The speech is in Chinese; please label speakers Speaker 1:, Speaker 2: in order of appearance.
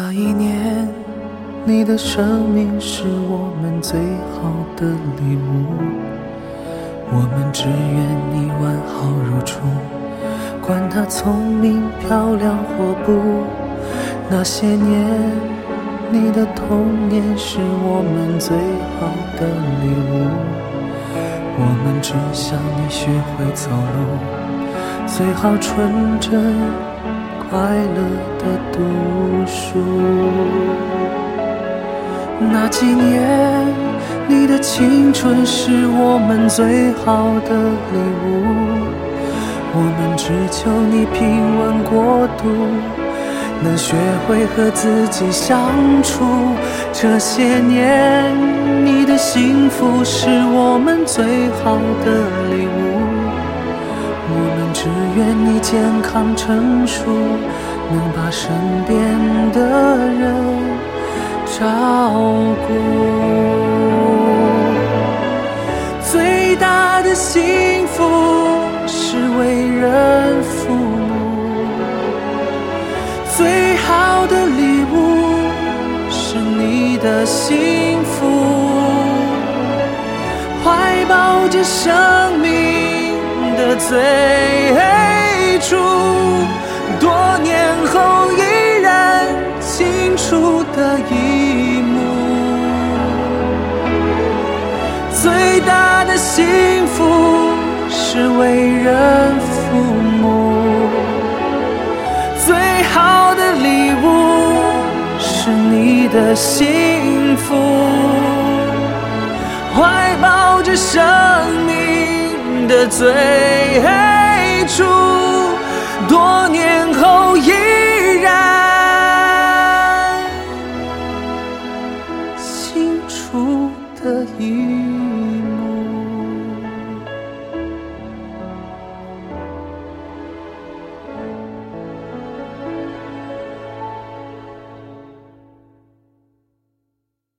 Speaker 1: 那一年，你的生命是我们最好的礼物，我们只愿你完好如初，管他聪明漂亮或不。那些年，你的童年是我们最好的礼物，我们只想你学会走路，最好纯真快乐的读书。那几年，你的青春是我们最好的礼物，我们只求你平稳过渡，能学会和自己相处。这些年，你的幸福是我们最好的礼物，我们只愿你健康成熟，能把身边的人照顾。最大的幸福是为人父母，最好的礼物是你的幸福，怀抱着生命的最初，多年后依然清楚的一幕。最大的幸福是为人父母，最好的礼物是你的幸福，怀抱着生命的最初，多年